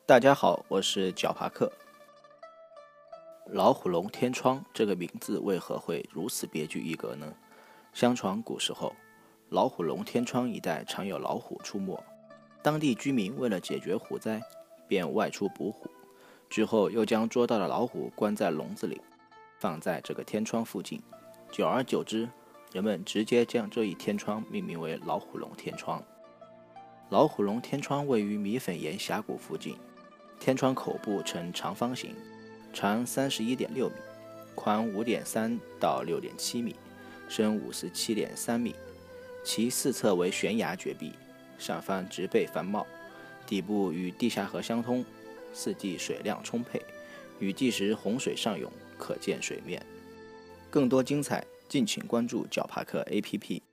大家好，我是脚帕克。老虎龙天窗这个名字为何会如此别具一格呢？相传古时候，老虎龙天窗一带常有老虎出没，当地居民为了解决虎灾，便外出捕虎，之后又将捉到的老虎关在笼子里，放在这个天窗附近。久而久之，人们直接将这一天窗命名为老虎龙天窗。老虎龙天窗位于米粉岩峡谷附近，天窗口部呈长方形，长31.6米，宽5.3到6.7米，深57.3米，其四侧为悬崖绝壁，上方植被繁茂，底部与地下河相通，四季水量充沛，雨季时洪水上涌，可见水面。更多精彩，敬请关注脚帕克 APP。